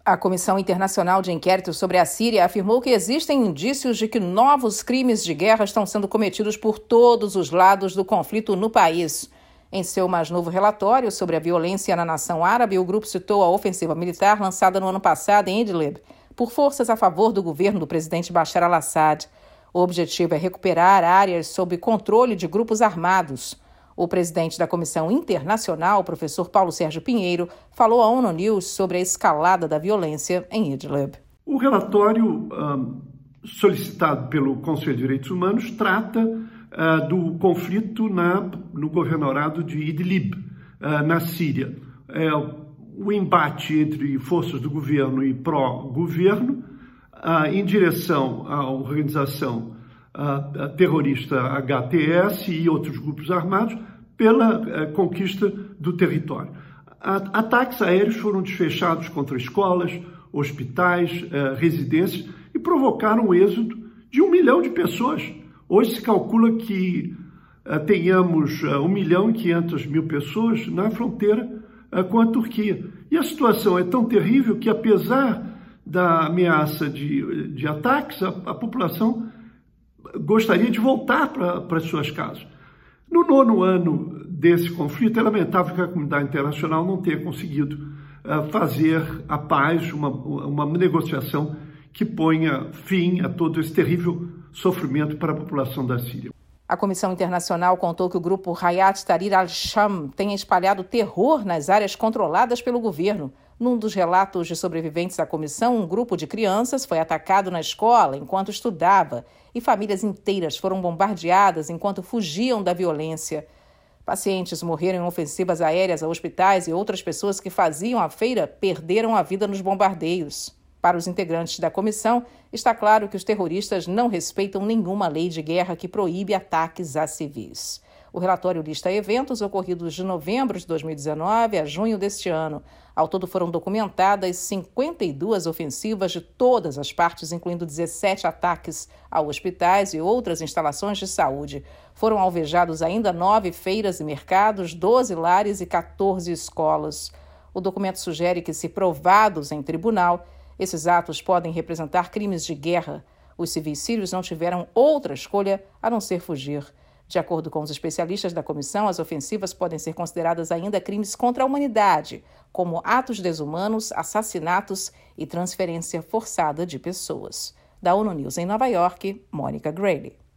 A Comissão Internacional de Inquérito sobre a Síria afirmou que existem indícios de que novos crimes de guerra estão sendo cometidos por todos os lados do conflito no país. Em seu mais novo relatório sobre a violência na nação árabe, o grupo citou a ofensiva militar lançada no ano passado em Idlib por forças a favor do governo do presidente Bashar al-Assad. O objetivo é recuperar áreas sob controle de grupos armados. O presidente da Comissão Internacional, o professor Paulo Sérgio Pinheiro, falou à ONU News sobre a escalada da violência em Idlib. O relatório solicitado pelo Conselho de Direitos Humanos trata do conflito no governadorado de Idlib, na Síria. O embate entre forças do governo e pró-governo em direção à organização terrorista HTS e outros grupos armados pela conquista do território. Ataques aéreos foram desfechados contra escolas, hospitais, residências e provocaram o êxodo de 1 milhão de pessoas. Hoje se calcula que tenhamos 1.500.000 pessoas na fronteira com a Turquia. E a situação é tão terrível que, apesar da ameaça de ataques, a população gostaria de voltar para suas casas. No 9º ano desse conflito, é lamentável que a comunidade internacional não tenha conseguido fazer a paz, uma negociação que ponha fim a todo esse terrível sofrimento para a população da Síria. A Comissão Internacional contou que o grupo Hayat Tahrir al-Sham tem espalhado terror nas áreas controladas pelo governo. Num dos relatos de sobreviventes da comissão, um grupo de crianças foi atacado na escola enquanto estudava e famílias inteiras foram bombardeadas enquanto fugiam da violência. Pacientes morreram em ofensivas aéreas a hospitais e outras pessoas que faziam a feira perderam a vida nos bombardeios. Para os integrantes da comissão, está claro que os terroristas não respeitam nenhuma lei de guerra que proíbe ataques a civis. O relatório lista eventos ocorridos de novembro de 2019 a junho deste ano. Ao todo foram documentadas 52 ofensivas de todas as partes, incluindo 17 ataques a hospitais e outras instalações de saúde. Foram alvejados ainda 9 feiras e mercados, 12 lares e 14 escolas. O documento sugere que, se provados em tribunal, esses atos podem representar crimes de guerra. Os civis sírios não tiveram outra escolha a não ser fugir. De acordo com os especialistas da comissão, as ofensivas podem ser consideradas ainda crimes contra a humanidade, como atos desumanos, assassinatos e transferência forçada de pessoas. Da ONU News em Nova York, Mônica Grayle.